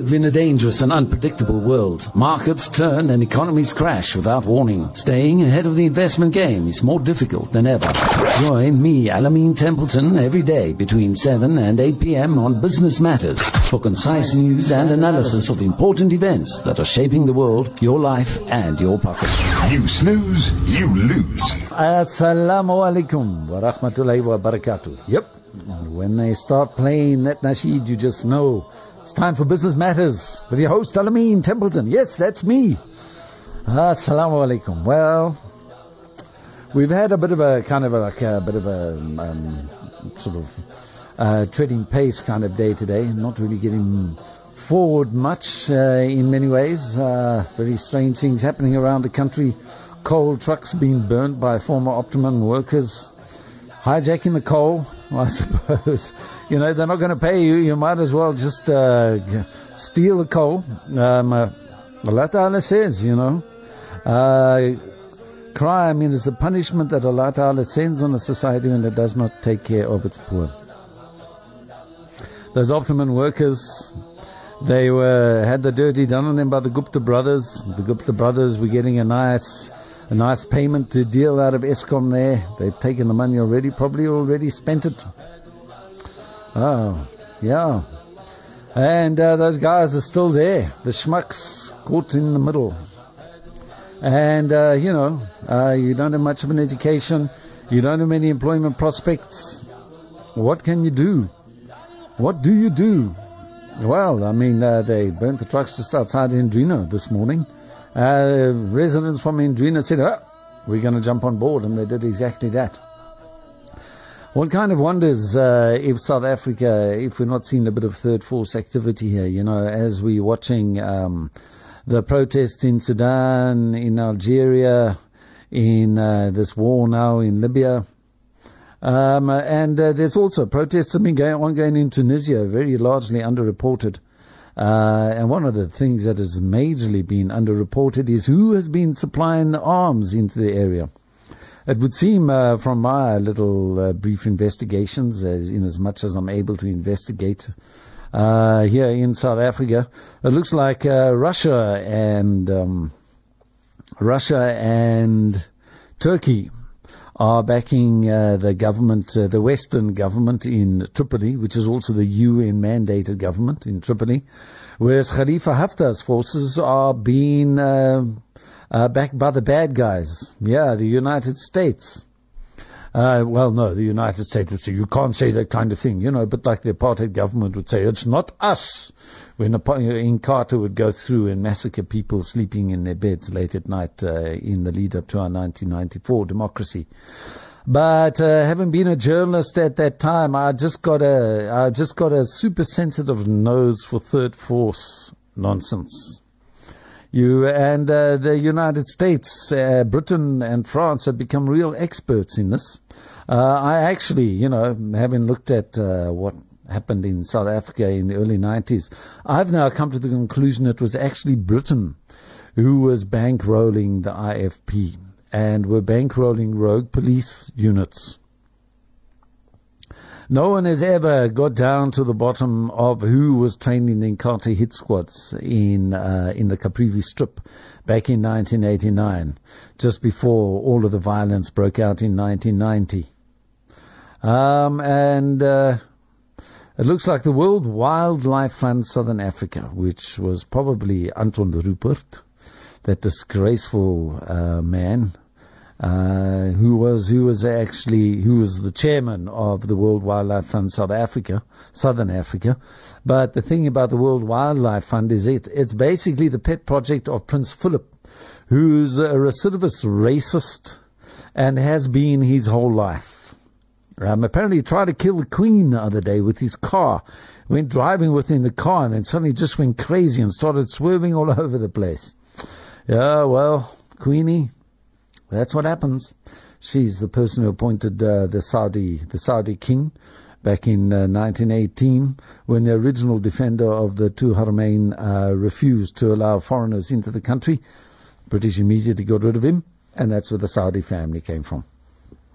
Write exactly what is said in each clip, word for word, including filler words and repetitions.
live in a dangerous and unpredictable world. Markets turn and economies crash without warning. Staying ahead of the investment game is more difficult than ever. Join me, Alameen Templeton, every day between seven and eight p.m. on Business Matters for concise news and analysis of important events that are shaping the world, your life and your pocket. You snooze, you lose. Assalamu alaikum wa rahmatullahi wa barakatuh. Yep. And when they start playing that nasheed, you just know it's time for Business Matters with your host, Alameen Templeton. Yes, that's me. Assalamu alaikum. Well, we've had a bit of a kind of a, like a bit of a um, sort of uh, treading pace kind of day today, not really getting forward much uh, in many ways. Uh, very strange things happening around the country. Coal trucks being burnt by former Optimum workers, hijacking the coal. I suppose, you know, they're not going to pay you. You might as well just uh, steal the coal. Um, uh, Allah Ta'ala says, you know, uh, crime is the punishment that Allah Ta'ala sends on a society when it does not take care of its poor. Those Optimum workers, they were had the dirty done on them by the Gupta brothers. The Gupta brothers were getting a nice... A nice payment to deal out of Eskom there. They've taken the money already, probably already spent it. Oh, yeah. And uh, those guys are still there. The schmucks caught in the middle. And, uh, you know, uh, you don't have much of an education. You don't have many employment prospects. What can you do? What do you do? Well, I mean, uh, they burnt the trucks just outside Indrina this morning. Uh, residents from Indrina said, oh, we're going to jump on board, and they did exactly that. One kind of wonders uh, if South Africa, if we're not seeing a bit of third force activity here, you know, as we're watching um, the protests in Sudan, in Algeria, in uh, this war now in Libya. Um, and uh, there's also protests that have been going, ongoing in Tunisia, very largely underreported. Uh, and one of the things that has majorly been underreported is who has been supplying the arms into the area. It would seem uh, from my little uh, brief investigations, as in as much as I'm able to investigate uh, here in South Africa, it looks like uh, Russia and um, Russia and Turkey are backing uh, the government, uh, the Western government in Tripoli, which is also the U N-mandated government in Tripoli, whereas Khalifa Haftar's forces are being uh, uh, backed by the bad guys. Yeah, the United States. Uh, well, no, the United States would say, you can't say that kind of thing, you know, but like the apartheid government would say, it's not us. When Inkatha would go through and massacre people sleeping in their beds late at night uh, in the lead up to our nineteen ninety-four democracy. But uh, having been a journalist at that time, I just got a, I just got a super sensitive nose for third force nonsense. You and uh, the United States, uh, Britain and France have become real experts in this. Uh, I actually, you know, having looked at uh, what happened in South Africa in the early nineties, I've now come to the conclusion it was actually Britain who was bankrolling the I F P and were bankrolling rogue police units. No one has ever got down to the bottom of who was training the Inkatha hit squads in uh, in the Caprivi Strip back in nineteen eighty-nine, just before all of the violence broke out in nineteen ninety. Um, and uh, it looks like the World Wildlife Fund Southern Africa, which was probably Anton Rupert, that disgraceful uh, man, Uh, who was who was actually who was the chairman of the World Wildlife Fund South Africa, Southern Africa. But the thing about the World Wildlife Fund is it it's basically the pet project of Prince Philip, who's a recidivist racist and has been his whole life. Um, apparently he tried to kill the Queen the other day with his car. Went driving within the car and then suddenly just went crazy and started swerving all over the place. Yeah, well, Queenie, that's what happens. She's the person who appointed uh, the Saudi the Saudi king back in uh, nineteen eighteen, when the original defender of the two Haramain uh, refused to allow foreigners into the country. British immediately got rid of him, and that's where the Saudi family came from.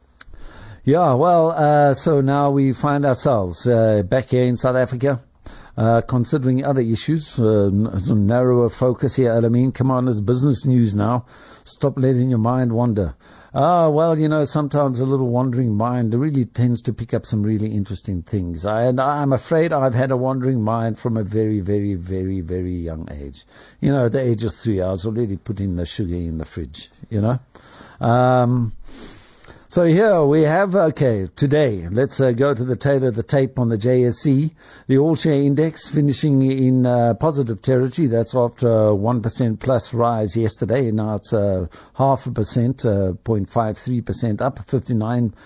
Yeah, well, uh, so now we find ourselves uh, back here in South Africa. Uh, considering other issues, uh, n- some narrower focus here, Alameen. Come on, it's business news now. Stop letting your mind wander. Ah, well, you know, sometimes a little wandering mind really tends to pick up some really interesting things. I, and I'm afraid I've had a wandering mind from a very, very, very, very young age. You know, at the age of three, I was already putting the sugar in the fridge, you know. Um... So here we have, okay, today, let's uh, go to the tail of the tape on the J S E. The all-share index finishing in uh, positive territory. That's after a one percent plus rise yesterday. Now it's uh, half a percent, uh, zero point five three percent up, fifty-nine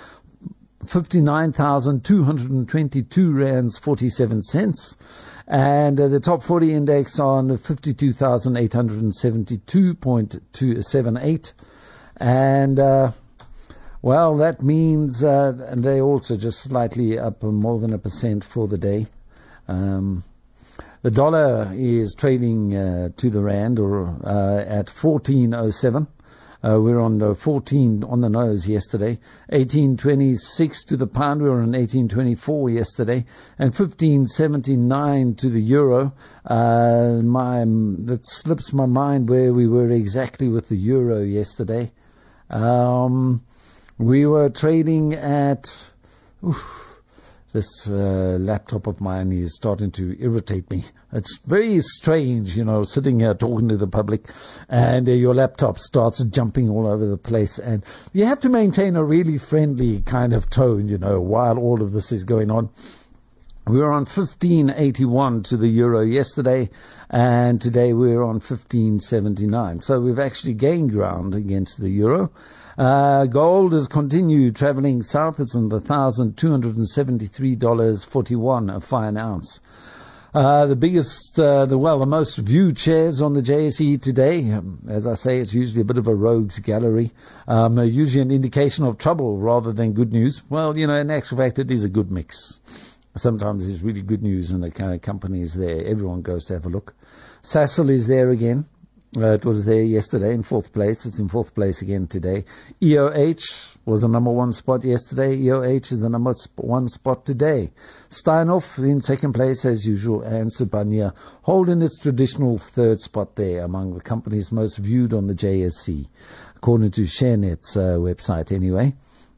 thousand two hundred twenty-two rands, forty-seven cents. And uh, the top forty index on fifty-two thousand eight hundred seventy-two point two seven eight. And... Uh, Well, that means uh, they also just slightly up more than a percent for the day. Um, the dollar is trading uh, to the rand or uh, at fourteen oh seven. Uh, we're on the fourteen on the nose yesterday. eighteen twenty-six to the pound. We were on eighteen twenty-four yesterday, and fifteen seventy-nine to the euro. Uh, my that slips my mind where we were exactly with the euro yesterday. Um, We were trading at, oof, this uh, laptop of mine is starting to irritate me. It's very strange, you know, sitting here talking to the public and uh, your laptop starts jumping all over the place. And you have to maintain a really friendly kind of tone, you know, while all of this is going on. We were on fifteen eighty-one to the euro yesterday, and today we're on fifteen seventy-nine. So we've actually gained ground against the euro. Uh, gold has continued traveling south. It's on the one thousand two hundred seventy-three dollars and forty-one cents a fine ounce. Uh, the biggest, uh, the well, the most viewed shares on the J S E today. Um, as I say, it's usually a bit of a rogues gallery. Um, uh, usually an indication of trouble rather than good news. Well, you know, in actual fact, it is a good mix. Sometimes there's really good news and the kind of company is there. Everyone goes to have a look. Sasol is there again. Uh, it was there yesterday in fourth place. It's in fourth place again today. E O H was the number one spot yesterday. E O H is the number one spot today. Steinhoff in second place as usual, and Sibanye holding its traditional third spot there among the companies most viewed on the J S E, according to ShareNet's uh, website anyway.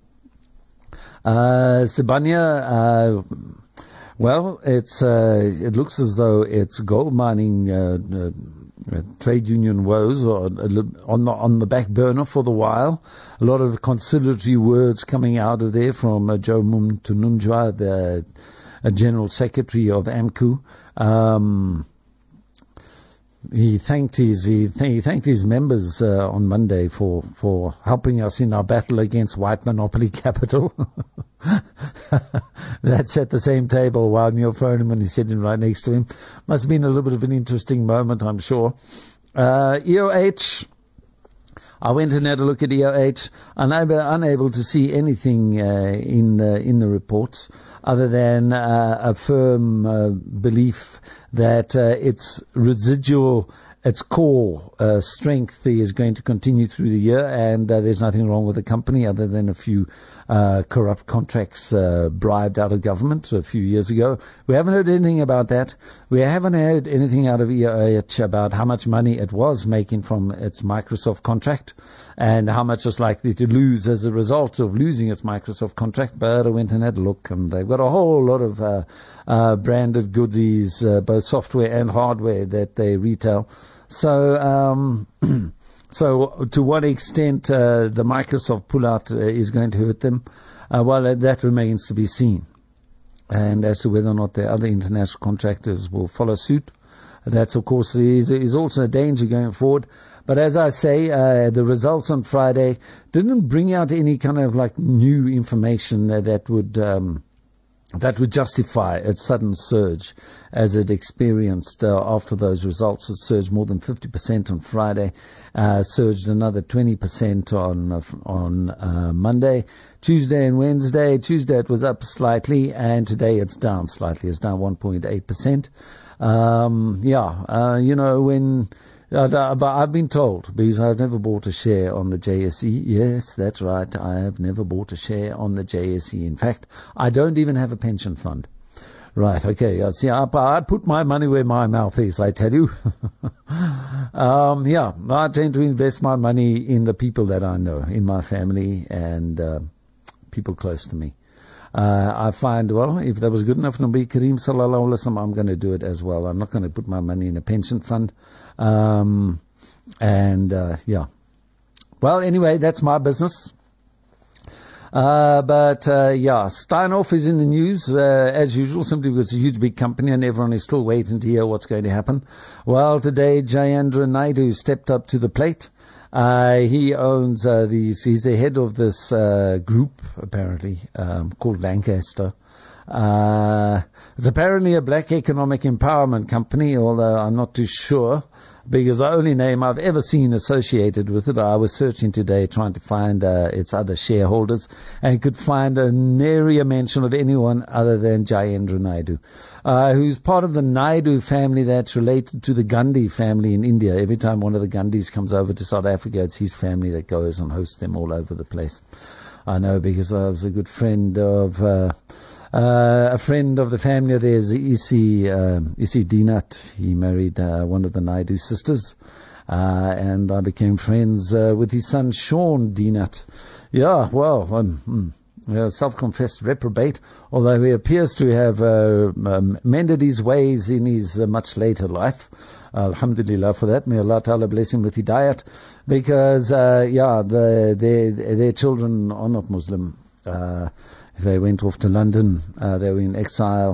Uh, Sibanye, uh, well, it's uh, it looks as though it's gold mining uh, uh, uh, trade union woes are on the on the back burner for the while. A lot of conciliatory words coming out of there from uh, Joe Muntununjwa, the uh, General Secretary of AMCU. Um, He thanked his he, th- he thanked his members uh, on Monday for, for helping us in our battle against white monopoly capital. That's at the same table while Neil Froneman is sitting right next to him. Must have been a little bit of an interesting moment, I'm sure. Uh, E O H. I went and had a look at E O H, and I was unable to see anything uh, in the in the reports other than uh, a firm uh, belief that uh, its residual, its core uh, strength is going to continue through the year, and uh, there's nothing wrong with the company other than a few uh, corrupt contracts uh, bribed out of government a few years ago. We haven't heard anything about that. We haven't heard anything out of E O H about how much money it was making from its Microsoft contract and how much it's likely to lose as a result of losing its Microsoft contract. But I went and had a look, and they've got a whole lot of uh, uh, branded goodies, uh, both software and hardware, that they retail. So, um, so to what extent uh, the Microsoft pullout uh, is going to hurt them, uh, well, uh, that remains to be seen. And as to whether or not the other international contractors will follow suit, that's, of course, is, is also a danger going forward. But as I say, uh, the results on Friday didn't bring out any kind of like new information uh, that would um, that would justify a sudden surge as it experienced uh, after those results. It surged more than fifty percent on Friday, uh, surged another twenty percent on uh, on uh, Monday, Tuesday and Wednesday. Tuesday it was up slightly, and today it's down slightly. It's down one point eight percent. Um, yeah, uh, you know, when... Uh, but I've been told, because I've never bought a share on the J S E. Yes, that's right. I have never bought a share on the J S E. In fact, I don't even have a pension fund. Right, okay. Yeah, see, I, I put my money where my mouth is, I tell you. um, yeah, I tend to invest my money in the people that I know, in my family and uh, people close to me. Uh, I find, well, if that was good enough for Nabi Kareem sallallahu alaihi wasallam, I'm going to do it as well. I'm not going to put my money in a pension fund. Um, and, uh, yeah. Well, anyway, that's my business. Uh, but, uh, yeah, Steinhoff is in the news, uh, as usual, simply because it's a huge big company and everyone is still waiting to hear what's going to happen. Well, today, Jayendra Naidu stepped up to the plate. Uh, he owns, uh, these, he's the head of this, uh, group, apparently, um, called Lancaster. Uh, it's apparently a black economic empowerment company, although I'm not too sure, because the only name I've ever seen associated with it, I was searching today trying to find uh, its other shareholders, and could find a nary a mention of anyone other than Jayendra Naidu, uh, who's part of the Naidu family that's related to the Gandhi family in India. Every time one of the Gandhis comes over to South Africa, it's his family that goes and hosts them all over the place. I know because I was a good friend of... Uh, Uh, a friend of the family there is Isi, uh, Isi Dinat. He married uh, one of the Naidu sisters, uh, and I became friends uh, with his son Sean Dinat. Yeah, well, um, uh, self-confessed reprobate, although he appears to have uh, um, mended his ways in his uh, much later life. Alhamdulillah for that. May Allah Ta'ala bless him with hidayat, because uh, yeah, the, their their children are not Muslim. Uh, They went off to London. Uh, they were in exile.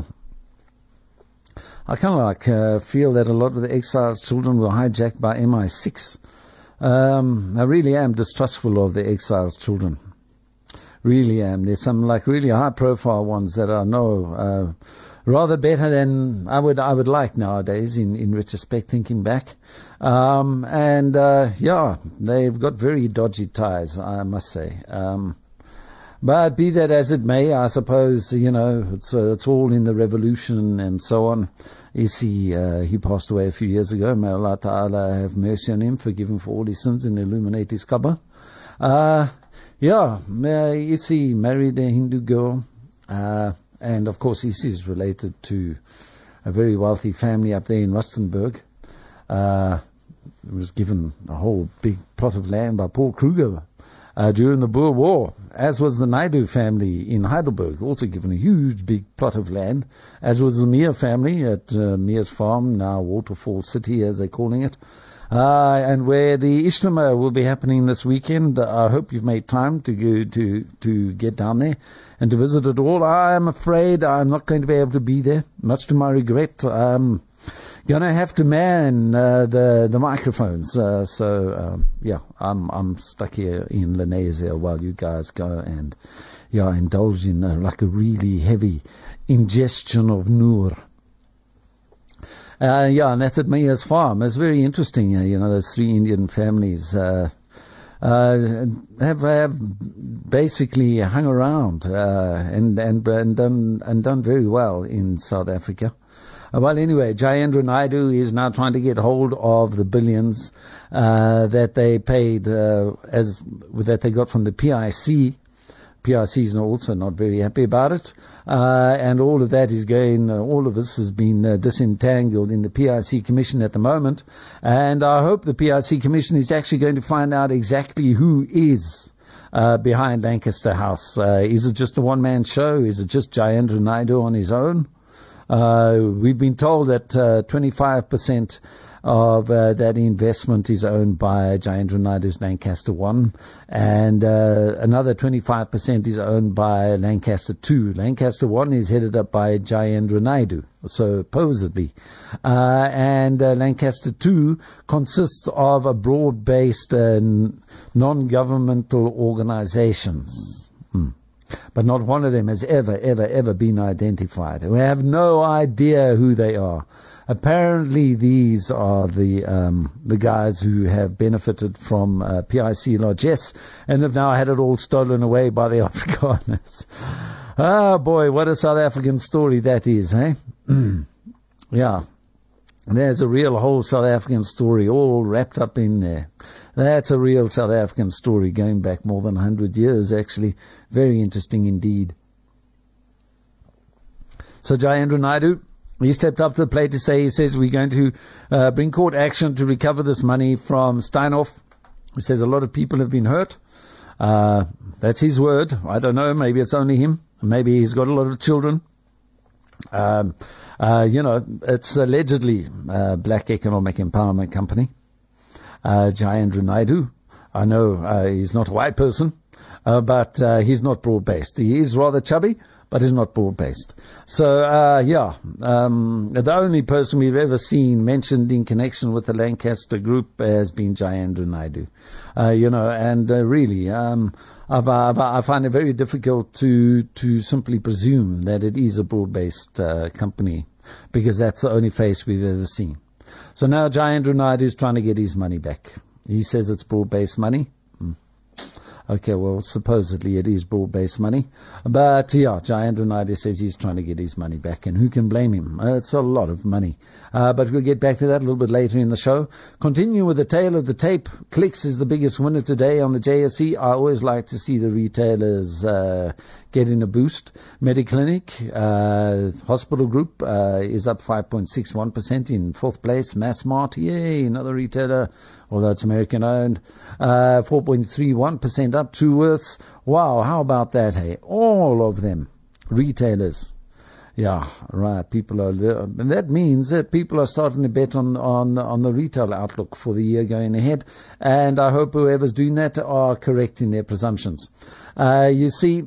I kind of like uh, feel that a lot of the exiles' children were hijacked by M I six. Um, I really am distrustful of the exiles' children. Really am. There's some like really high-profile ones that I know uh, rather better than I would I would like nowadays. In in retrospect, thinking back, um, and uh, yeah, they've got very dodgy ties, I must say. Um, But be that as it may, I suppose, you know, it's uh, it's all in the revolution and so on. You see, uh, he passed away a few years ago. May Allah Ta'ala have mercy on him, forgive him for all his sins and illuminate his qabr. Uh, yeah, uh, you see, married a Hindu girl. Uh, and of course, he is related to a very wealthy family up there in Rustenburg. Uh, was given a whole big plot of land by Paul Kruger. Uh, during the Boer War, as was the Naidu family in Heidelberg, also given a huge big plot of land, as was the Meir family at uh, Meir's Farm, now Waterfall City as they're calling it, uh, and where the Ijtima will be happening this weekend. I hope you've made time to go to, to get down there and to visit it all. I'm afraid I'm not going to be able to be there, much to my regret. Um, Gonna have to man uh, the the microphones, uh, so um, yeah, I'm I'm stuck here in Lenasia while you guys go and yeah indulge in uh, like a really heavy ingestion of Noor. Uh, yeah, and that's at Meir's Farm. It's very interesting, uh, you know, those three Indian families uh, uh, have have basically hung around uh, and and and done and done very well in South Africa. Well, anyway, Jayendra Naidu is now trying to get hold of the billions uh, that they paid, uh, as that they got from the P I C. P I C is also not very happy about it, uh, and all of that is going. Uh, all of this has been uh, disentangled in the P I C Commission at the moment, and I hope the P I C Commission is actually going to find out exactly who is uh, behind Lancaster House. Uh, is it just a one-man show? Is it just Jayendra Naidu on his own? Uh, we've been told that uh, twenty-five percent of uh, that investment is owned by Jayendra Naidu's Lancaster One, and uh, another twenty-five percent is owned by Lancaster Two. Lancaster One is headed up by Jayendra Naidu, supposedly, uh, and uh, Lancaster Two consists of a broad-based uh, non-governmental organizations. Hmm. But not one of them has ever, ever, ever been identified. We have no idea who they are. Apparently, these are the um, the guys who have benefited from uh, P I C largesse and have now had it all stolen away by the Afrikaners. Ah, boy, what a South African story that is, eh? Yeah. There's a real whole South African story all wrapped up in there. That's a real South African story going back more than one hundred years, actually. Very interesting indeed. So Jayendra Naidu, he stepped up to the plate to say, he says, we're going to uh, bring court action to recover this money from Steinhoff. He says a lot of people have been hurt. Uh, that's his word. I don't know. Maybe it's only him. Maybe he's got a lot of children. Um, uh, you know, it's allegedly uh, Black Economic Empowerment Company. Uh, Jayendra Naidu. I know uh, he's not a white person, uh, but uh, he's not broad-based. He is rather chubby, but he's not broad-based. So, uh, yeah, um, the only person we've ever seen mentioned in connection with the Lancaster Group has been Jayendra Naidu. Uh, you know, and uh, really, um, I've, I've, I find it very difficult to to simply presume that it is a broad-based uh, company, because that's the only face we've ever seen. So now Jayendra Naidu is trying to get his money back. He says it's broad-based money. Mm. Okay, well, supposedly it is broad-based money. But, yeah, Jayendra Naidu says he's trying to get his money back, and who can blame him? Uh, it's a lot of money. Uh, but we'll get back to that a little bit later in the show. Continue with the tale of the tape. Clicks is the biggest winner today on the J S E. I always like to see the retailers uh, getting a boost. Mediclinic, uh, Hospital Group uh, is up five point six one percent in fourth place. Massmart, yay, another retailer, although it's American-owned, uh, four point three one percent up. Truworths, wow, how about that, hey? All of them, retailers. Yeah, right, people are, and that means that people are starting to bet on, on, on the retail outlook for the year going ahead, and I hope whoever's doing that are correct in their presumptions. Uh, you see,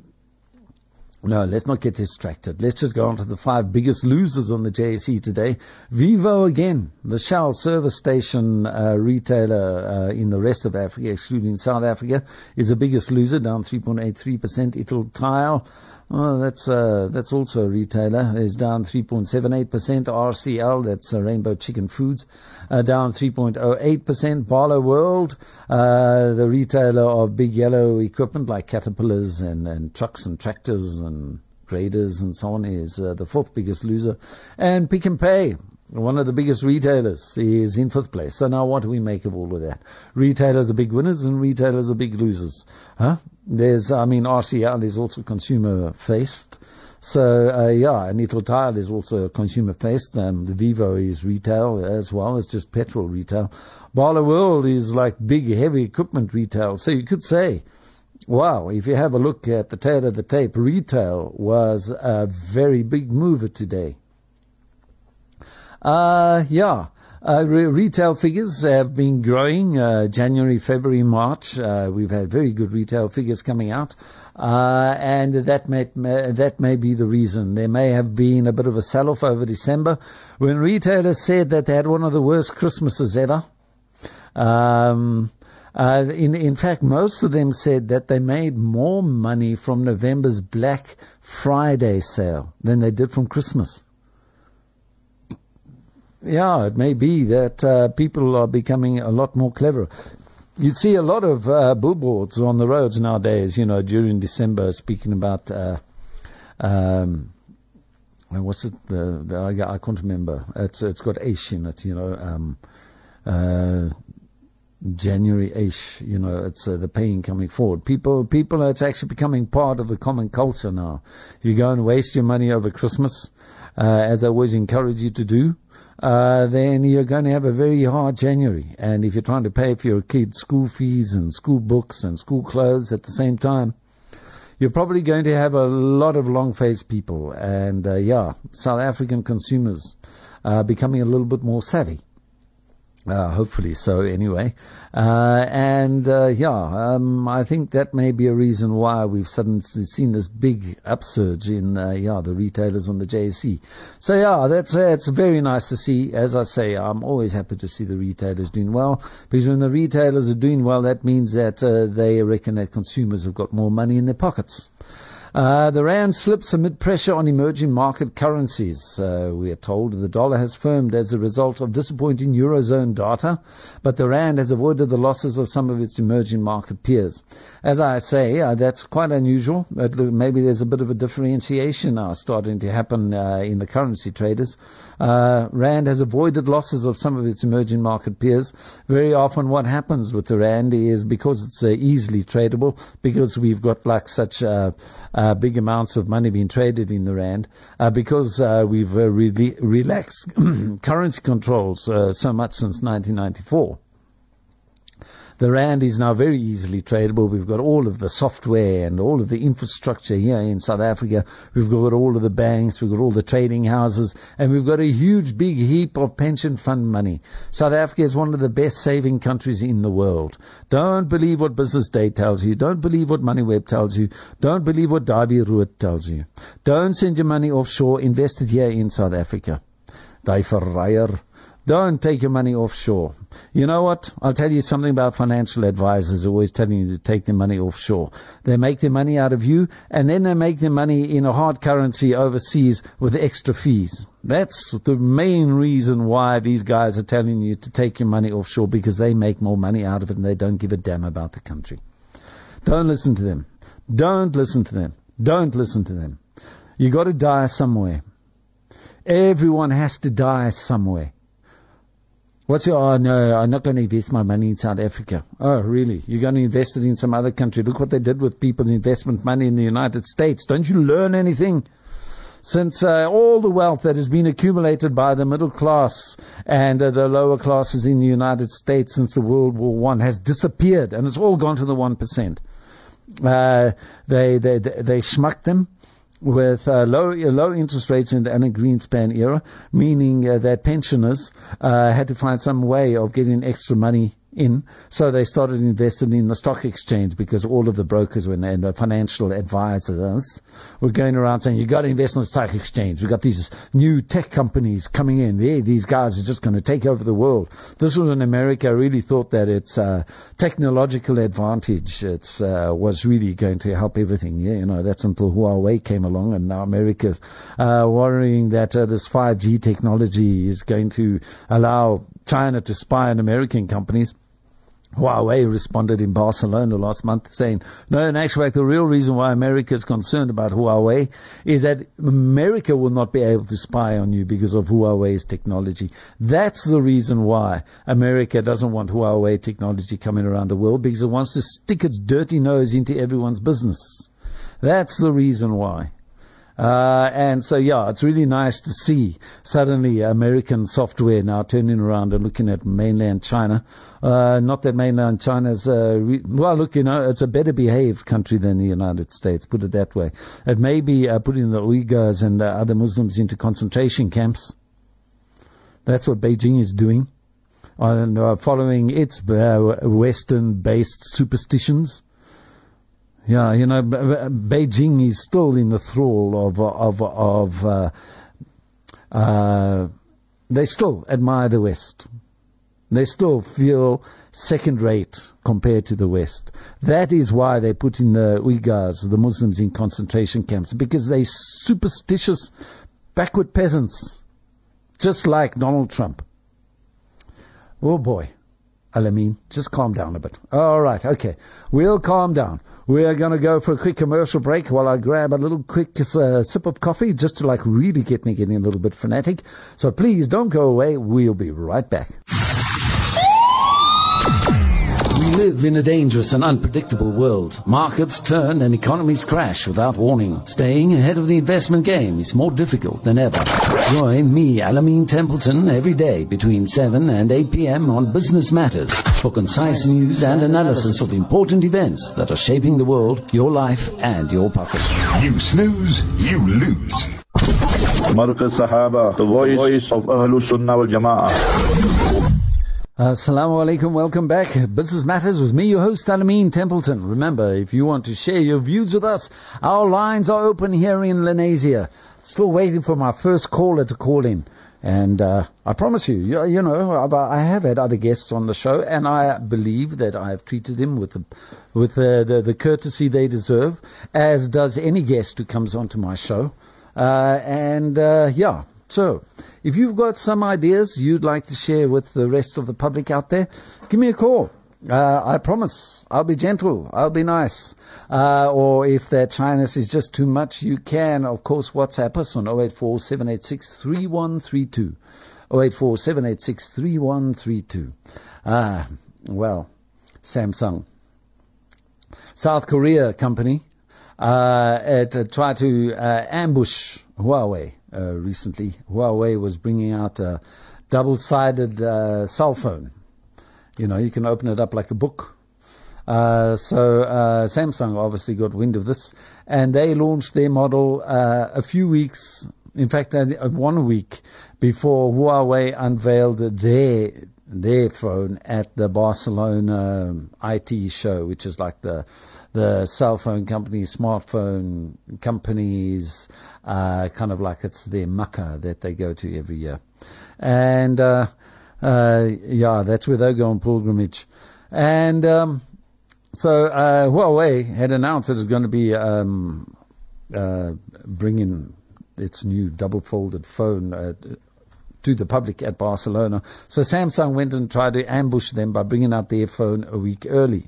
No, let's not get distracted. Let's just go on to the five biggest losers on the J S E today. Vivo again, the Shell service station uh, retailer uh, in the rest of Africa, excluding South Africa, is the biggest loser, down three point eight three percent. Ital Tile, oh, that's uh, that's also a retailer, is down three point seven eight percent. R C L, that's uh, Rainbow Chicken Foods, uh, down three point oh eight percent. Barlow World, uh, the retailer of big yellow equipment like caterpillars and, and trucks and tractors and graders and so on, is uh, the fourth biggest loser. And Pick n Pay, one of the biggest retailers, is in fifth place. So now what do we make of all of that? Retailers the big winners and retailers the big losers. Huh? There's, I mean, R C L is also consumer-faced. So, uh, yeah, and Ital Tile is also consumer-faced. Um, the Vivo is retail as well. It's just petrol retail. Barlow World is like big, heavy equipment retail. So you could say, wow, if you have a look at the tail of the tape, retail was a very big mover today. Uh, yeah, uh, re- retail figures have been growing, uh, January, February, March. Uh, we've had very good retail figures coming out. Uh, and that may, may, that may be the reason. There may have been a bit of a sell-off over December when retailers said that they had one of the worst Christmases ever. Um, uh, in, in fact, most of them said that they made more money from November's Black Friday sale than they did from Christmas. Yeah, it may be that uh, people are becoming a lot more clever. You see a lot of uh, billboards on the roads nowadays, you know, during December, speaking about, uh, um, what's it, the, the, I, I can't remember. It's It's got Aish in it, you know, um, uh, January Aish, you know, it's uh, the paying coming forward. People, people, it's actually becoming part of the common culture now. If you go and waste your money over Christmas, uh, as I always encourage you to do, Uh, then you're going to have a very hard January. And if you're trying to pay for your kids' school fees and school books and school clothes at the same time, you're probably going to have a lot of long-faced people. And, uh, yeah, South African consumers are becoming a little bit more savvy. Uh, hopefully so, anyway. Uh, and, uh, yeah, um, I think that may be a reason why we've suddenly seen this big upsurge in, uh, yeah, the retailers on the J S E. So, yeah, that's, uh, it's very nice to see. As I say, I'm always happy to see the retailers doing well, because when the retailers are doing well, that means that, uh, they reckon that consumers have got more money in their pockets. Uh, the rand slips amid pressure on emerging market currencies. Uh, we are told the dollar has firmed as a result of disappointing Eurozone data, but the rand has avoided the losses of some of its emerging market peers. As I say, uh, that's quite unusual. Maybe there's a bit of a differentiation now starting to happen uh, in the currency traders. Uh, rand has avoided losses of some of its emerging market peers. Very often what happens with the rand is because it's uh, easily tradable, because we've got like such uh, uh, big amounts of money being traded in the rand, uh, because uh, we've uh, re- relaxed currency controls uh, so much since nineteen ninety-four. The rand is now very easily tradable. We've got all of the software and all of the infrastructure here in South Africa. We've got all of the banks. We've got all the trading houses. And we've got a huge, big heap of pension fund money. South Africa is one of the best saving countries in the world. Don't believe what Business Day tells you. Don't believe what MoneyWeb tells you. Don't believe what Davy Rood tells you. Don't send your money offshore. Invest it here in South Africa. Die verreier. Don't take your money offshore. You know what? I'll tell you something about financial advisors always telling you to take their money offshore. They make their money out of you, and then they make their money in a hard currency overseas with extra fees. That's the main reason why these guys are telling you to take your money offshore, because they make more money out of it and they don't give a damn about the country. Don't listen to them. Don't listen to them. Don't listen to them. You got to die somewhere. Everyone has to die somewhere. What's your, oh no, I'm not going to invest my money in South Africa. Oh, really? You're going to invest it in some other country? Look what they did with people's investment money in the United States. Don't you learn anything? Since uh, all the wealth that has been accumulated by the middle class and uh, the lower classes in the United States since the World War One has disappeared, and it's all gone to the one percent. Uh, they, they, they, they schmucked them with uh, low low interest rates in the Anna Greenspan era, meaning uh, that pensioners uh, had to find some way of getting extra money in, so they started investing in the stock exchange, because all of the brokers and the financial advisors were going around saying, you got to invest in the stock exchange. We've got these new tech companies coming in. Yeah, these guys are just going to take over the world. This was when America really thought that its uh, technological advantage it's, uh, was really going to help everything. Yeah, you know, that's until Huawei came along, and now America's uh, worrying that uh, this five G technology is going to allow China to spy on American companies. Huawei responded in Barcelona last month saying, no, in actual fact, the real reason why America is concerned about Huawei is that America will not be able to spy on you because of Huawei's technology. That's the reason why America doesn't want Huawei technology coming around the world, because it wants to stick its dirty nose into everyone's business. That's the reason why. Uh, and so, yeah, it's really nice to see suddenly American software now turning around and looking at mainland China. Uh, not that mainland China's, uh, re- well, look, you know, it's a better behaved country than the United States, put it that way. It may be uh, putting the Uyghurs and uh, other Muslims into concentration camps. That's what Beijing is doing, and uh, following its uh, Western-based superstitions. Yeah, you know, Beijing is still in the thrall of, of, of, uh, uh, they still admire the West. They still feel second rate compared to the West. That is why they put in the Uyghurs, the Muslims, in concentration camps, because they're superstitious, backward peasants, just like Donald Trump. Oh boy. Alameen, just calm down a bit. All right, okay. We'll calm down. We're going to go for a quick commercial break while I grab a little quick uh, sip of coffee just to like really get me getting a little bit fanatic. So please don't go away. We'll be right back. We live in a dangerous and unpredictable world. Markets turn and economies crash without warning. Staying ahead of the investment game is more difficult than ever. Join me, Alameen Templeton, every day between seven and eight p.m. on Business Matters for concise news and analysis of important events that are shaping the world, your life, and your pocket. You snooze, you lose. Markaz Sahaba, the voice of Ahlus Sunnah wal Jama'ah. Assalamu alaikum, welcome back. Business Matters with me, your host, Alameen Templeton. Remember, if you want to share your views with us, our lines are open here in Lenasia. Still waiting for my first caller to call in. And uh, I promise you, you, you know, I've, I have had other guests on the show, and I believe that I have treated them with the, with the, the, the courtesy they deserve, as does any guest who comes onto my show. Uh, and, uh, yeah. So, if you've got some ideas you'd like to share with the rest of the public out there, give me a call. Uh, I promise, I'll be gentle, I'll be nice. Uh, or if that shyness is just too much, you can, of course, WhatsApp us on oh eight four, seven eight six, three one three two. oh eight four, seven eight six, three one three two. Ah, well, Samsung. South Korea company. uh, to try to uh, ambush Huawei uh, recently. Huawei was bringing out a double-sided uh, cell phone. You know, you can open it up like a book. Uh, so uh, Samsung obviously got wind of this, and they launched their model uh, a few weeks, in fact, uh, one week before Huawei unveiled their their phone at the Barcelona I T show, which is like the the cell phone companies, smartphone companies, uh, kind of like it's their Makkah that they go to every year. And, uh, uh, yeah, that's where they go on pilgrimage. And, um, so, uh, Huawei had announced it was going to be, um, uh, bringing its new double-folded phone, uh, to the public at Barcelona. So Samsung went and tried to ambush them by bringing out their phone a week early.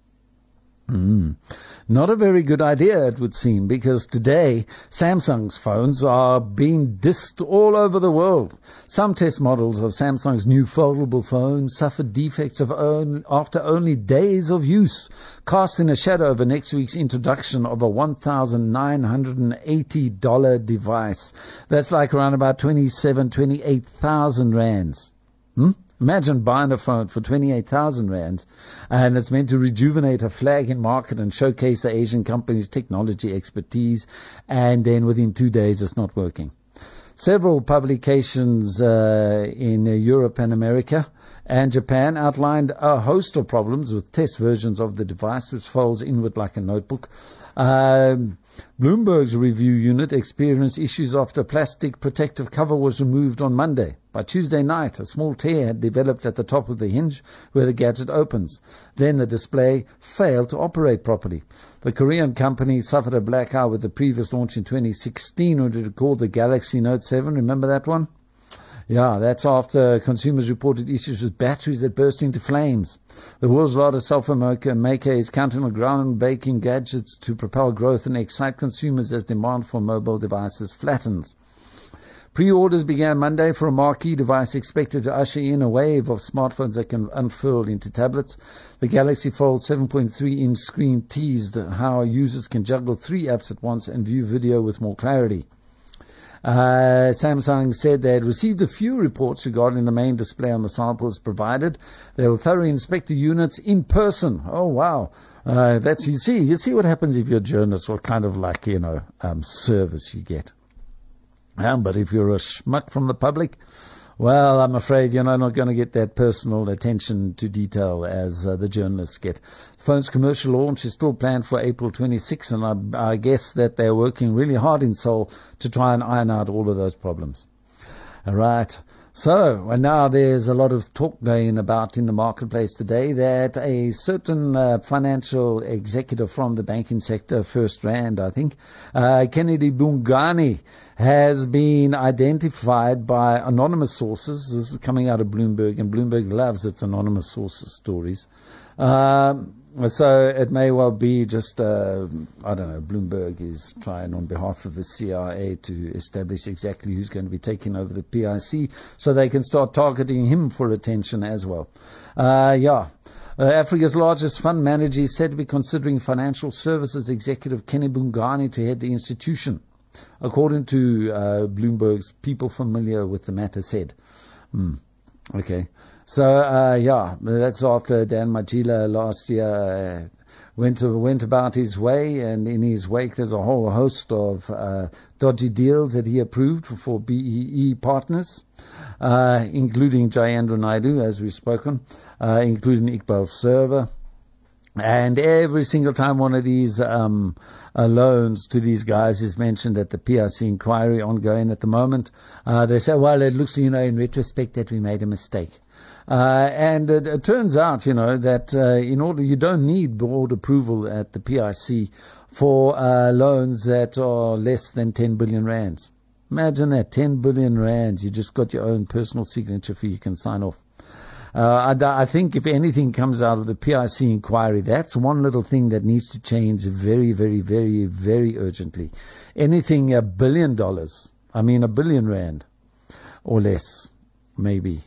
Mm. Not a very good idea, it would seem, because today Samsung's phones are being dissed all over the world. Some test models of Samsung's new foldable phones suffered defects of own after only days of use, casting a shadow over next week's introduction of a one thousand nine hundred eighty dollars device. That's like around about twenty-seven, twenty-eight thousand rands. Hmm? Imagine buying a phone for twenty-eight thousand rands, and it's meant to rejuvenate a flagging market and showcase the Asian company's technology expertise, and then within two days it's not working. Several publications uh, in uh, Europe and America and Japan outlined a host of problems with test versions of the device, which folds inward like a notebook. Um, Bloomberg's review unit experienced issues after a plastic protective cover was removed on Monday. By Tuesday night, a small tear had developed at the top of the hinge where the gadget opens. Then the display failed to operate properly. The Korean company suffered a black eye with the previous launch in twenty sixteen when it called the Galaxy Note seven. Remember that one? Yeah, that's after consumers reported issues with batteries that burst into flames. The world's largest cell phone maker is counting on groundbreaking gadgets to propel growth and excite consumers as demand for mobile devices flattens. Pre-orders began Monday for a marquee device expected to usher in a wave of smartphones that can unfurl into tablets. The Galaxy Fold seven point three inch screen teased how users can juggle three apps at once and view video with more clarity. Uh, Samsung said they had received a few reports regarding the main display on the samples provided. They will thoroughly inspect the units in person. Oh, wow. Uh, that's, you see, you see what happens if you're a journalist, what kind of like, you know, um, service you get. Um, but if you're a schmuck from the public, well, I'm afraid you're not going to get that personal attention to detail as uh, the journalists get. The phone's commercial launch is still planned for April twenty-sixth, and I, I guess that they're working really hard in Seoul to try and iron out all of those problems. All right. So, and now there's a lot of talk going about in the marketplace today that a certain uh, financial executive from the banking sector, First Rand, I think, uh, Kennedy Bungani, has been identified by anonymous sources. This is coming out of Bloomberg, and Bloomberg loves its anonymous sources stories. Um, so it may well be just, uh, I don't know, Bloomberg is trying on behalf of the C I A to establish exactly who's going to be taking over the P I C so they can start targeting him for attention as well. Uh, yeah. Uh, Africa's largest fund manager is said to be considering financial services executive Kenny Bungani to head the institution, according to uh, Bloomberg's people familiar with the matter said. Hmm. Okay. So, uh, yeah, that's after Dan Majila last year uh, went to, went about his way, and in his wake there's a whole host of uh, dodgy deals that he approved for, for B E E partners, uh, including Jayendra Naidu, as we've spoken, uh, including Iqbal Server. And every single time one of these um, uh, loans to these guys is mentioned at the P I C inquiry ongoing at the moment, uh, they say, well, it looks, you know, in retrospect that we made a mistake. Uh, and it, it turns out, you know, that uh, in order, you don't need board approval at the P I C for uh, loans that are less than ten billion rands. Imagine that, ten billion rands. You just got your own personal signature for you can sign off. Uh, I, I think if anything comes out of the P I C inquiry, that's one little thing that needs to change very, very, very, very urgently. Anything a billion dollars, I mean a billion rand or less, maybe.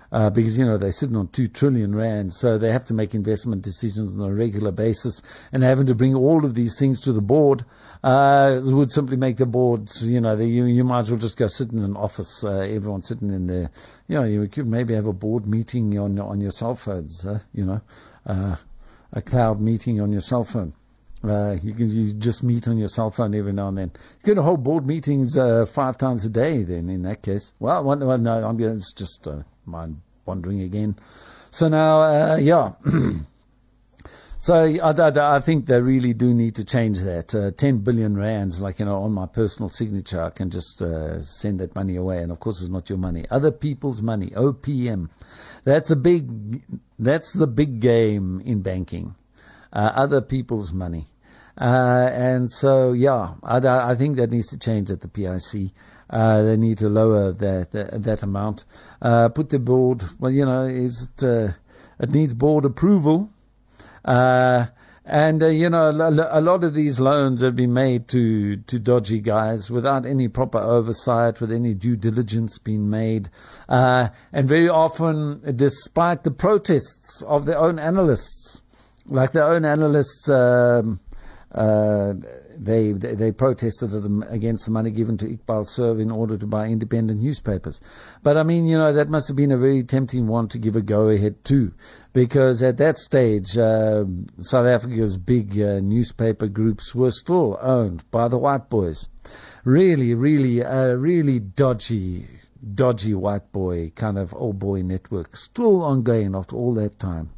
Uh, because, you know, they're sitting on two trillion rand, so they have to make investment decisions on a regular basis, and having to bring all of these things to the board, uh, would simply make the board, you know, the, you, you might as well just go sit in an office, uh, everyone sitting in there. You know, you could maybe have a board meeting on, on your cell phones, uh, you know, uh, a cloud meeting on your cell phone. Uh, you can you just meet on your cell phone every now and then. You can hold board meetings uh, five times a day. Then, in that case, well, well, well no, I'm it's just uh, mind wandering again. So now, uh, yeah. So I, I, I think they really do need to change that. Uh, Ten billion rands, like you know, on my personal signature, I can just uh, send that money away, and of course, it's not your money, other people's money. O P M. That's a big. That's the big game in banking. Uh, other people's money. Uh, and so, yeah, I, I think that needs to change at the P I C. Uh, they need to lower that that, that amount. Uh, put the board, well, you know, is it, uh, it needs board approval. Uh, and, uh, you know, a lot of these loans have been made to, to dodgy guys without any proper oversight, with any due diligence being made. Uh, and very often, despite the protests of their own analysts, like their own analysts, um, uh, they, they they protested against the money given to Iqbal Surv in order to buy independent newspapers. But I mean, you know, that must have been a very tempting one to give a go-ahead to, because at that stage, uh, South Africa's big uh, newspaper groups were still owned by the white boys. Really, really, uh, really dodgy, dodgy white boy kind of old boy network, still ongoing after all that time.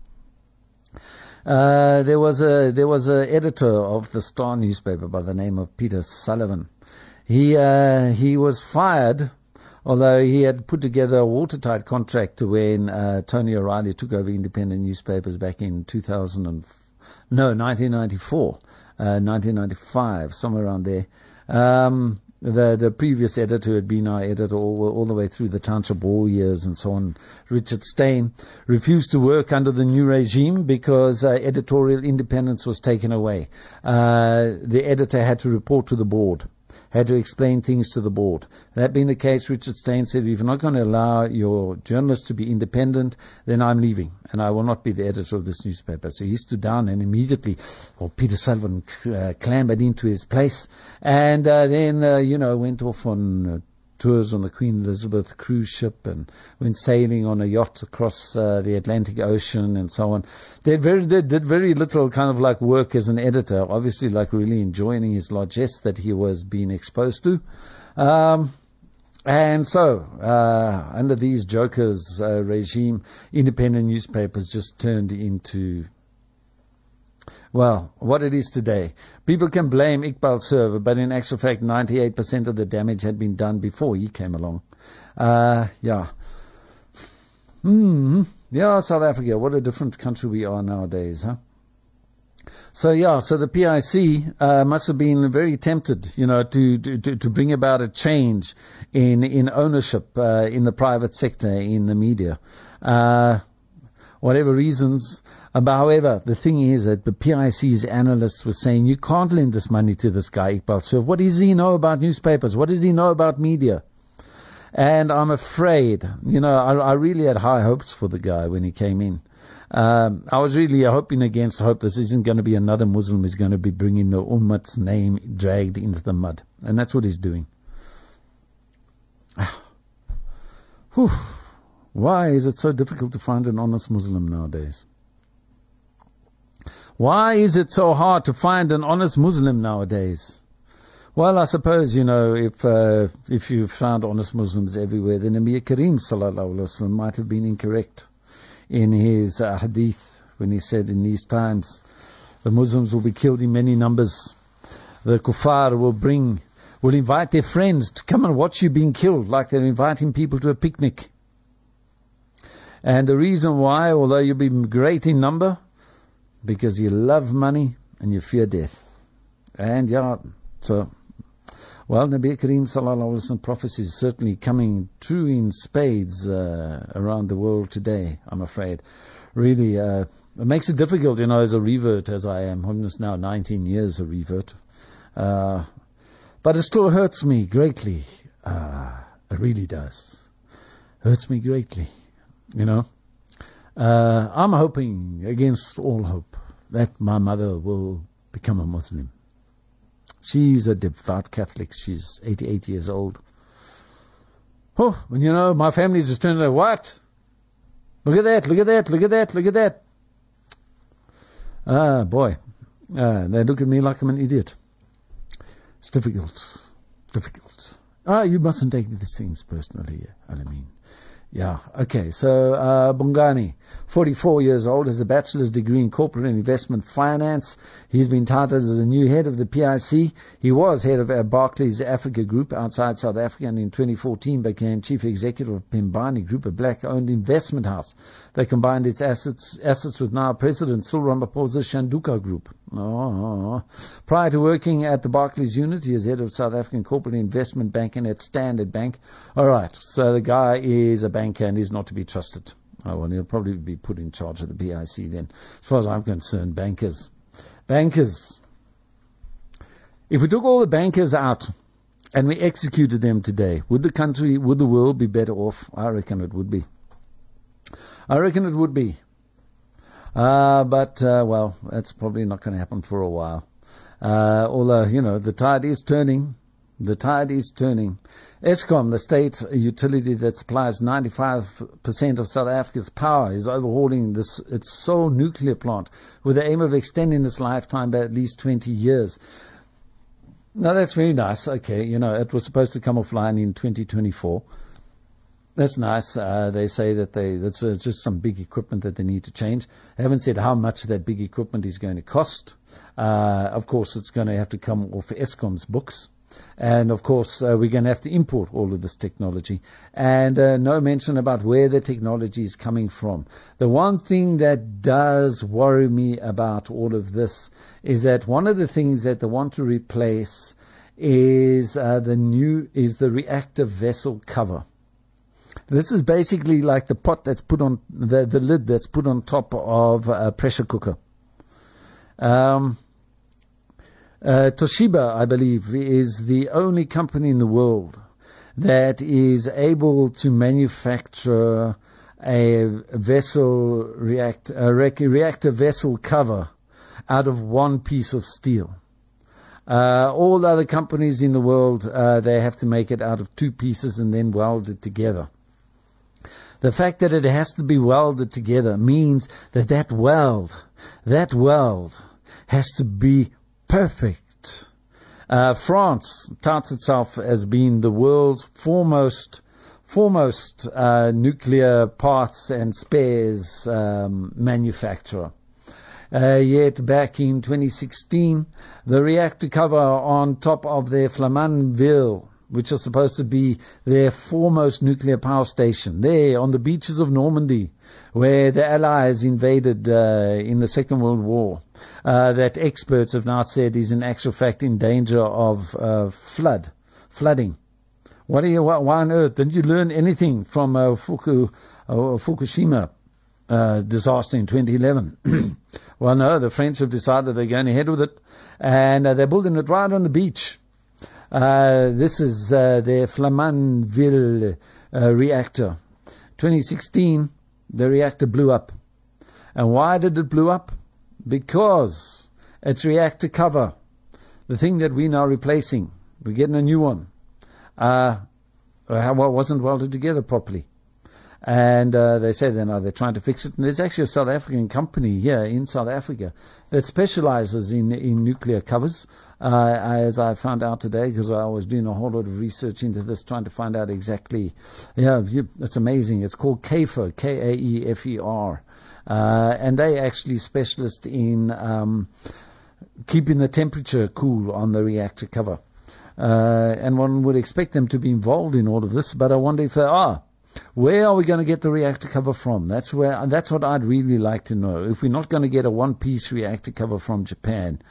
Uh, there was a there was a editor of the Star newspaper by the name of Peter Sullivan. He uh, he was fired, although he had put together a watertight contract when uh, Tony O'Reilly took over independent newspapers back in two thousand and no nineteen ninety-four, uh, nineteen ninety-five, somewhere around there. Um, The the previous editor had been our editor all, all the way through the Township Hall years and so on. Richard Steyn refused to work under the new regime because uh, editorial independence was taken away. Uh, the editor had to report to the board, had to explain things to the board. That being the case, Richard Steyn said, if you're not going to allow your journalists to be independent, then I'm leaving, and I will not be the editor of this newspaper. So he stood down, and immediately, well, Peter Sullivan uh, clambered into his place, and uh, then, uh, you know, went off on uh, tours on the Queen Elizabeth cruise ship and went sailing on a yacht across uh, the Atlantic Ocean and so on. They, very, they did very little kind of like work as an editor, obviously like really enjoying his largesse that he was being exposed to. Um, and so, uh, under these jokers' uh, regime, independent newspapers just turned into, well, what it is today. People can blame Iqbal Surv, but in actual fact, ninety-eight percent of the damage had been done before he came along. Uh, yeah. Hmm. Yeah, South Africa, what a different country we are nowadays, huh? So, yeah, so the P I C uh, must have been very tempted, you know, to, to, to bring about a change in, in ownership uh, in the private sector, in the media. Uh, whatever reasons. Uh, but however, the thing is that the P I C's analysts were saying, you can't lend this money to this guy, Iqbal Surv. What does he know about newspapers? What does he know about media? And I'm afraid, you know, I, I really had high hopes for the guy when he came in. Um, I was really hoping against hope this isn't going to be another Muslim who's going to be bringing the Ummat's name dragged into the mud. And that's what he's doing. Whew. Why is it so difficult to find an honest Muslim nowadays? Why is it so hard to find an honest Muslim nowadays? Well, I suppose, you know, if uh, if you found honest Muslims everywhere, then Nabi Kareem sallallahu alaihi wasallam might have been incorrect in his uh, hadith when he said in these times the Muslims will be killed in many numbers. The kuffar will bring, will invite their friends to come and watch you being killed, like they're inviting people to a picnic. And the reason why, although you'll be great in number, because you love money and you fear death. And yeah, so, well, Nabi Kareem sallallahu alaihi wasallam prophecy is certainly coming true in spades uh, around the world today, I'm afraid. Really, uh, it makes it difficult, you know, as a revert as I am. I'm just now nineteen years a revert. Uh, but it still hurts me greatly. Uh, it really does. Hurts me greatly. You know, uh, I'm hoping against all hope that my mother will become a Muslim. She's a devout Catholic. She's eighty-eight years old. Oh, and you know, my family just turns like, what? Look at that, look at that, look at that, look at that. Ah, boy. Uh, they look at me like I'm an idiot. It's difficult. Difficult. Ah, you mustn't take these things personally, Alameen. Yeah, okay. So, uh, Bongani, forty-four years old, has a bachelor's degree in corporate and investment finance. He's been touted as the new head of the P I C. He was head of uh, Barclays Africa Group outside South Africa, and in twenty fourteen became chief executive of Pembani Group, a black-owned investment house that combined its assets assets with now President Cyril Ramaphosa's Shanduka Group. Oh. Prior to working at the Barclays unit, he is head of South African corporate investment banking at Standard Bank. All right, so the guy is a banker and is not to be trusted. Oh, well, he'll probably be put in charge of the B I C then. As far as I'm concerned, bankers. Bankers. If we took all the bankers out and we executed them today, would the country, would the world be better off? I reckon it would be. I reckon it would be. Uh, but, uh, well, that's probably not going to happen for a while. Uh, although, you know, the tide is turning. The tide is turning. Eskom, the state utility that supplies ninety-five percent of South Africa's power, is overhauling this, its sole nuclear plant with the aim of extending its lifetime by at least twenty years. Now, that's very nice. Okay, you know, it was supposed to come offline in twenty twenty-four. That's nice. Uh, they say that they that's uh, just some big equipment that they need to change. They haven't said how much that big equipment is going to cost. Uh, of course, it's going to have to come off Eskom's books. And, of course, uh, we're going to have to import all of this technology. And uh, no mention about where the technology is coming from. The one thing that does worry me about all of this is that one of the things that they want to replace is uh, the new is the reactor vessel cover. This is basically like the pot that's put on, the, the lid that's put on top of a pressure cooker. Um... Uh, Toshiba, I believe, is the only company in the world that is able to manufacture a vessel react, a reactor vessel cover out of one piece of steel. Uh, all the other companies in the world, uh, they have to make it out of two pieces and then weld it together. The fact that it has to be welded together means that that weld, that weld has to be perfect. Uh, France touts itself as being the world's foremost, foremost uh, nuclear parts and spares um, manufacturer. Uh, yet back in twenty sixteen, the reactor cover on top of their Flamanville, which is supposed to be their foremost nuclear power station, there on the beaches of Normandy, where the Allies invaded uh, in the Second World War, uh, that experts have now said is in actual fact in danger of uh, flood, flooding. What are you? Why on earth didn't you learn anything from uh, Fuku, uh, Fukushima uh, disaster in twenty eleven? Well, no, the French have decided they're going ahead with it, and uh, they're building it right on the beach. Uh, this is uh, their Flamanville uh, reactor. twenty sixteen, the reactor blew up. And why did it blow up? Because its reactor cover, the thing that we're now replacing, we're getting a new one, uh, wasn't welded together properly. And uh, they say they're now they're trying to fix it. And there's actually a South African company here in South Africa that specializes in, in nuclear covers. Uh, as I found out today, because I was doing a whole lot of research into this, trying to find out exactly. Yeah, you, it's amazing. It's called Kaefer, K A E F E R. Uh, and they actually specialist in um, keeping the temperature cool on the reactor cover. Uh, and one would expect them to be involved in all of this, but I wonder if they are. Where are we going to get the reactor cover from? That's where. That's what I'd really like to know. If we're not going to get a one-piece reactor cover from Japan,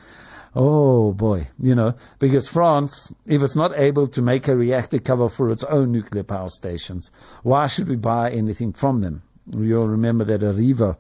oh boy, you know, because France, if it's not able to make a reactor cover for its own nuclear power stations, why should we buy anything from them? You'll remember that Arriva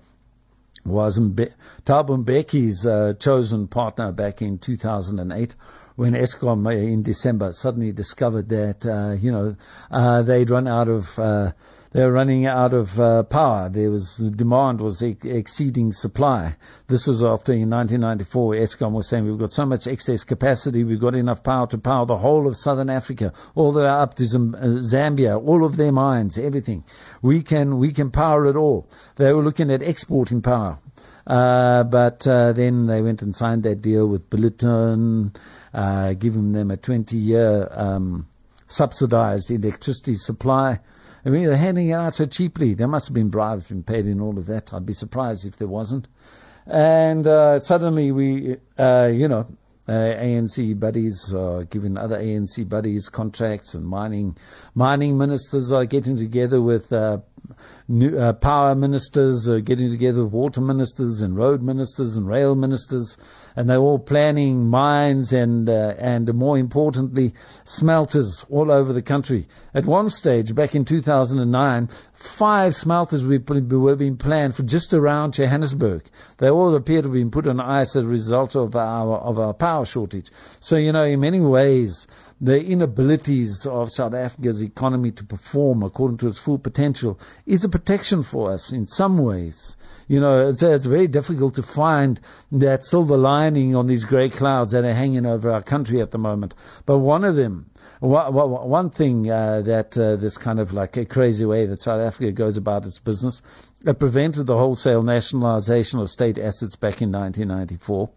was Mbe- Thabo Mbeki's uh, chosen partner back in two thousand eight. When Eskom uh, in December suddenly discovered that, uh, you know, uh, they'd run out of uh, they were running out of uh, power. There was the demand was ex- exceeding supply. This was after in nineteen ninety-four, Eskom was saying we've got so much excess capacity, we've got enough power to power the whole of Southern Africa, all the way up to Zim- uh, Zambia, all of their mines, everything. We can we can power it all. They were looking at exporting power. Uh, but uh, then they went and signed that deal with Billiton, uh, giving them a twenty-year um, subsidized electricity supply. I mean, they're handing it out so cheaply. There must have been bribes been paid in all of that. I'd be surprised if there wasn't. And uh, suddenly we, uh, you know, uh, A N C buddies are giving other A N C buddies contracts, and mining mining ministers are getting together with uh, new, uh, power ministers, are getting together with water ministers and road ministers and rail ministers, and they're all planning mines and uh, and more importantly smelters all over the country. At one stage, back in two thousand nine, five smelters were, were being planned for just around Johannesburg. They all appear to have been put on ice as a result of our of our power shortage. So, you know, in many ways, the inabilities of South Africa's economy to perform according to its full potential is a protection for us in some ways. You know, it's, it's very difficult to find that silver lining on these grey clouds that are hanging over our country at the moment. But one of them, one thing uh, that uh, this kind of like a crazy way that South Africa goes about its business, it prevented the wholesale nationalization of state assets back in nineteen ninety-four.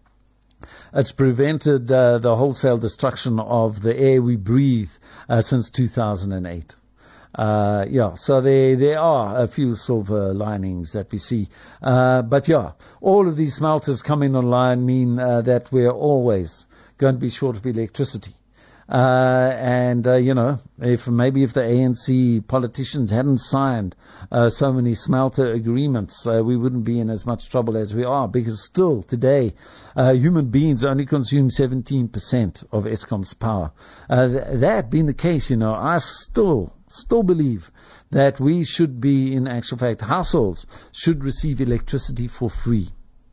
It's prevented uh, the wholesale destruction of the air we breathe uh, since two thousand eight. Uh, yeah, so there there are a few silver linings that we see. Uh, but yeah, all of these smelters coming online mean uh, that we're always going to be short of electricity. Uh, and, uh, you know, if maybe if the A N C politicians hadn't signed uh, so many smelter agreements, uh, we wouldn't be in as much trouble as we are, because still today uh, human beings only consume seventeen percent of Eskom's power. Uh, th- that being the case, you know, I still still believe that we should be, in actual fact, households should receive electricity for free,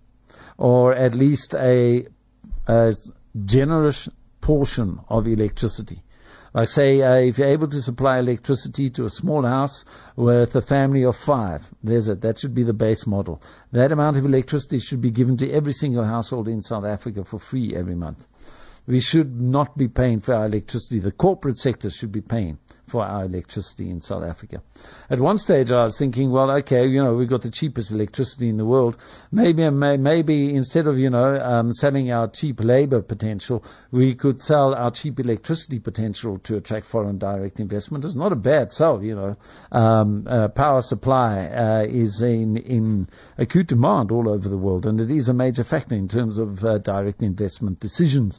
or at least a, a generous portion of electricity. Like say, uh, if you're able to supply electricity to a small house with a family of five, there's it. That should be the base model. That amount of electricity should be given to every single household in South Africa for free every month. We should not be paying for our electricity. The corporate sector should be paying for our electricity in South Africa. At one stage I was thinking, well, okay, you know, we've got the cheapest electricity in the world. Maybe, maybe instead of, you know, um, selling our cheap labor potential, we could sell our cheap electricity potential to attract foreign direct investment. It's not a bad sell, you know. Um, uh, power supply uh, is in, in acute demand all over the world, and it is a major factor in terms of uh, direct investment decisions.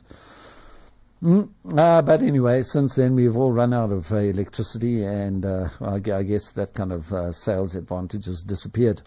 Mm, uh, but anyway, since then we've all run out of uh, electricity, and uh, I, I guess that kind of uh, sales advantage has disappeared.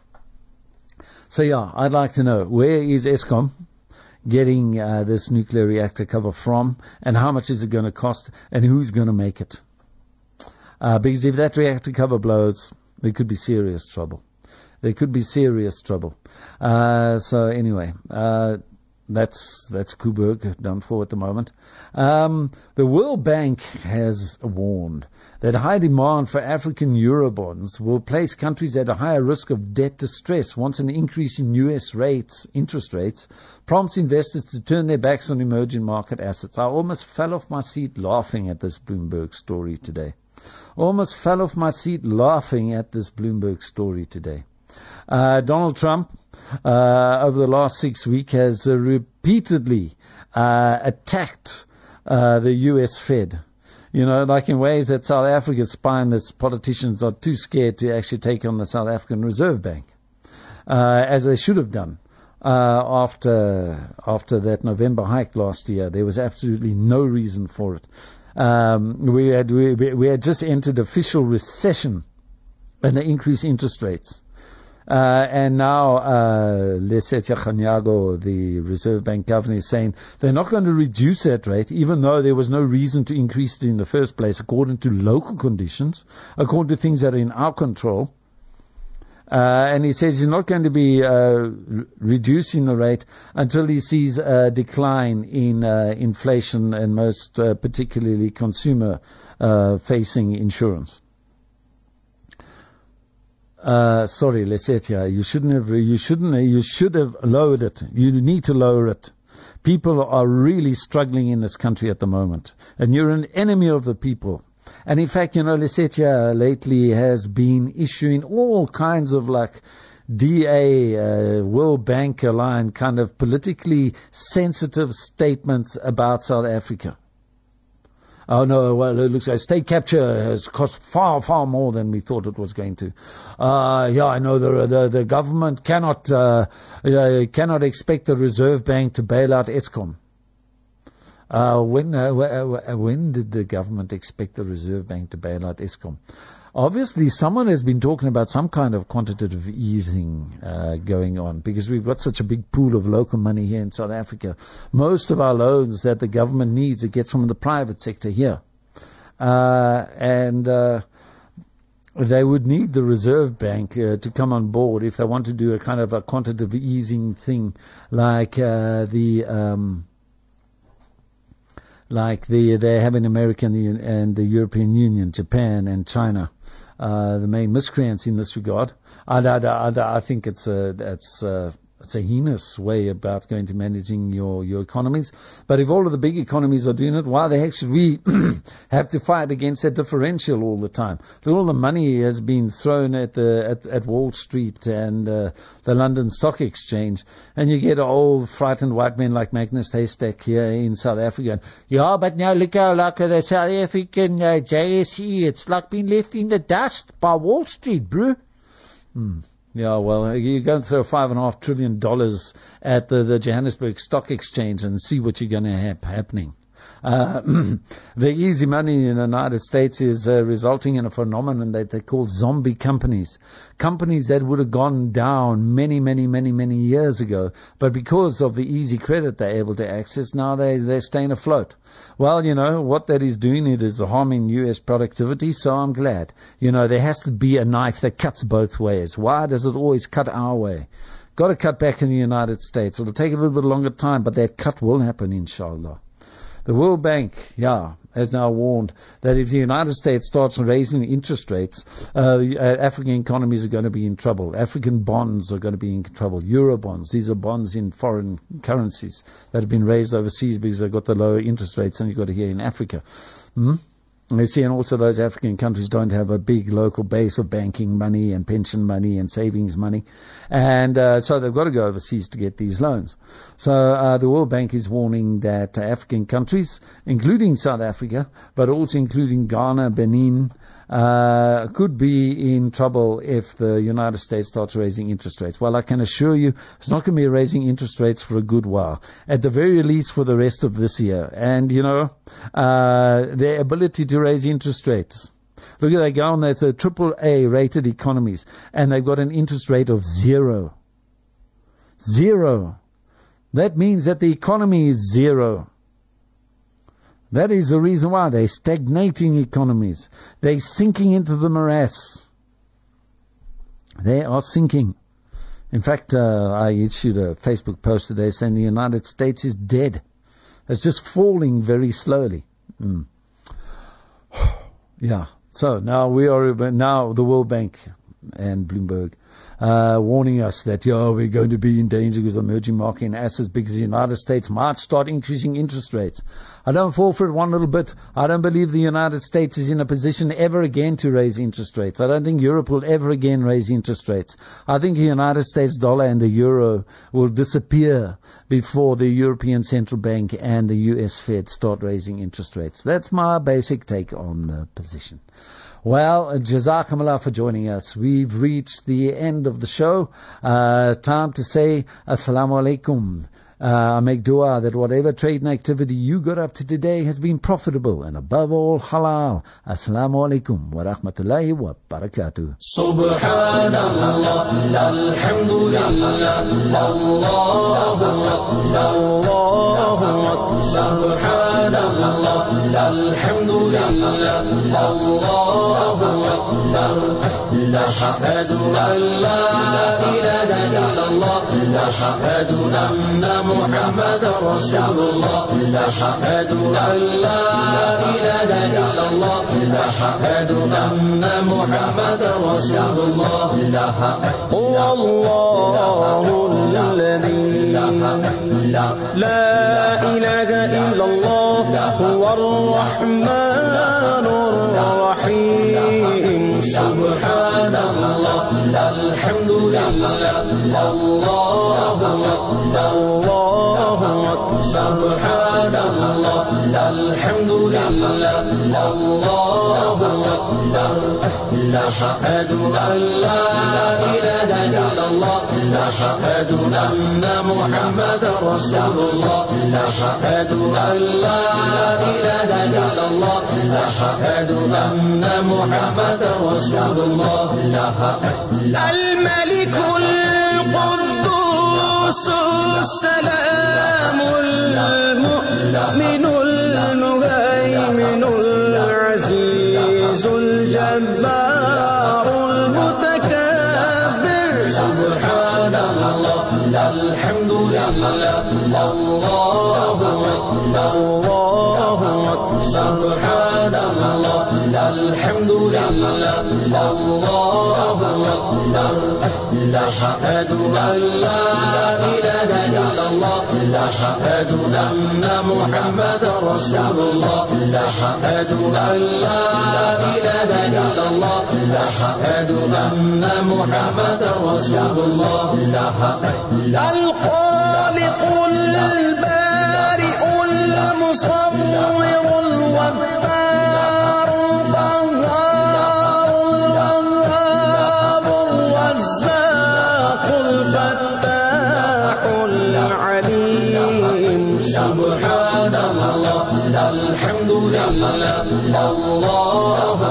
So yeah, I'd like to know, where is Eskom getting uh, this nuclear reactor cover from, and how much is it going to cost, and who's going to make it? Uh, because if that reactor cover blows, there could be serious trouble. There could be serious trouble. Uh, so anyway, uh, That's that's Coburg done for at the moment. Um, the World Bank has warned that high demand for African Eurobonds will place countries at a higher risk of debt distress once an increase in U S rates, interest rates, prompts investors to turn their backs on emerging market assets. I almost fell off my seat laughing at this Bloomberg story today. Almost fell off my seat laughing at this Bloomberg story today. Uh, Donald Trump, uh, over the last six weeks, has uh, repeatedly uh, attacked uh, the U S Fed. You know, like in ways that South Africa's spineless politicians are too scared to actually take on the South African Reserve Bank, uh, as they should have done. Uh, after after that November hike last year, there was absolutely no reason for it. Um, we had we, we had just entered official recession, and the increased interest rates. Uh, and now, uh, Lesetja Kganyago, the Reserve Bank governor, is saying they're not going to reduce that rate, even though there was no reason to increase it in the first place, according to local conditions, according to things that are in our control. Uh, and he says he's not going to be uh, re- reducing the rate until he sees a decline in uh, inflation and most uh, particularly consumer uh, facing insurance. Uh, sorry, Lesetia, you shouldn't have, you shouldn't, you should have lowered it. You need to lower it. People are really struggling in this country at the moment. And you're an enemy of the people. And in fact, you know, Lesetia lately has been issuing all kinds of like D A, uh, World Bank aligned kind of politically sensitive statements about South Africa. Oh no, well it looks like state capture has cost far, far more than we thought it was going to. Uh, yeah, I know the, the, the government cannot, uh, uh, cannot expect the Reserve Bank to bail out Eskom. Uh, when, uh, when did the government expect the Reserve Bank to bail out Eskom? Obviously, someone has been talking about some kind of quantitative easing uh, going on because we've got such a big pool of local money here in South Africa. Most of our loans that the government needs, it gets from the private sector here. Uh, and uh, they would need the Reserve Bank uh, to come on board if they want to do a kind of a quantitative easing thing like uh, the... Um, like the, they have in America and the, and the European Union, Japan and China, uh, the main miscreants in this regard. I, I, I, I think it's a, it's a, it's a heinous way about going to managing your, your economies. But if all of the big economies are doing it, why the heck should we have to fight against that differential all the time? All the money has been thrown at the at, at Wall Street and uh, the London Stock Exchange, and you get old frightened white men like Magnus Haystack here in South Africa. Yeah, but now look how like the South African uh, J S E, it's like being left in the dust by Wall Street, bro. Hmm. Yeah, well, you're going to throw five and a half trillion dollars at the, the Johannesburg Stock Exchange and see what you're going to have happening. Uh, the easy money in the United States is uh, resulting in a phenomenon that they call zombie companies. Companies that would have gone down many, many, many, many years ago, but because of the easy credit they're able to access, now they, they're staying afloat. Well, you know, what that is doing, it is harming U S productivity, so I'm glad. You know, there has to be a knife that cuts both ways. Why does it always cut our way? Got to cut back in the United States. It'll take a little bit longer time, but that cut will happen, inshallah. The World Bank, yeah, has now warned that if the United States starts raising interest rates, uh, African economies are going to be in trouble. African bonds are going to be in trouble. Euro bonds, these are bonds in foreign currencies that have been raised overseas because they've got the lower interest rates than you've got here in Africa. Hmm? You see, and also those African countries don't have a big local base of banking money and pension money and savings money. And uh, so they've got to go overseas to get these loans. So uh, the World Bank is warning that uh, African countries, including South Africa, but also including Ghana, Benin, uh, could be in trouble if the United States starts raising interest rates. Well, I can assure you it's not going to be raising interest rates for a good while. At the very least for the rest of this year. And, you know, uh, their ability to raise interest rates. Look at that going, that's a triple A rated economies, and they've got an interest rate of zero. Zero. That means that the economy is zero. That is the reason why they're stagnating economies. They're sinking into the morass. They are sinking. In fact, uh, I issued a Facebook post today saying the United States is dead. It's just falling very slowly. Mm. Yeah. So now we are, now the World Bank and Bloomberg uh, warning us that, yeah, we're going to be in danger because of emerging market assets because the United States might start increasing interest rates. I don't fall for it one little bit. I don't believe the United States is in a position ever again to raise interest rates. I don't think Europe will ever again raise interest rates. I think the United States dollar and the euro will disappear before the European Central Bank and the U S Fed start raising interest rates. That's my basic take on the position. Well, Jazakumullah for joining us. We've reached the end of the show. Uh, time to say Assalamu alaikum. Uh, I make dua that whatever trade and activity you got up to today has been profitable and above all halal. Assalamu alaikum wa rahmatullahi wa barakatuh. Subhanallah, alhamdulillah, Allahu Akbar, Subhanallah, alhamdulillah, Allahu Akbar. أشهد أن لا إله إلا الله أشهد أن محمدا رسول الله أشهد أن لا إله إلا الله أشهد أن محمدا رسول الله هو الله الذي لا إله إلا الله هو الرحمن الرحيم سبحان الله الحمد لله الله أكبر الله أكبر سبحان الله الحمد لله الله أكبر أشهد أن لا إله إلا الله أشهد أن محمدا رسول الله أشهد أن لا إله إلا الله أشهد أن محمدا رسول الله الملك القدوس السلام المؤمن المهيمن العزيز الجبار المتكبر سبحان الله الحمد لله الله أكبر الله أكبر سبحان الله الحمد لله الله أكبر أشهد أن لا إله إلا الله أشهد أن محمدا رسول الله أشهد أن لا إله إلا الله أشهد أن محمدا رسول الله الخالق البارئ المصور الوفار القهار الوهاب الرزاق الفتاح العليم سبحان الله الحمد لله الله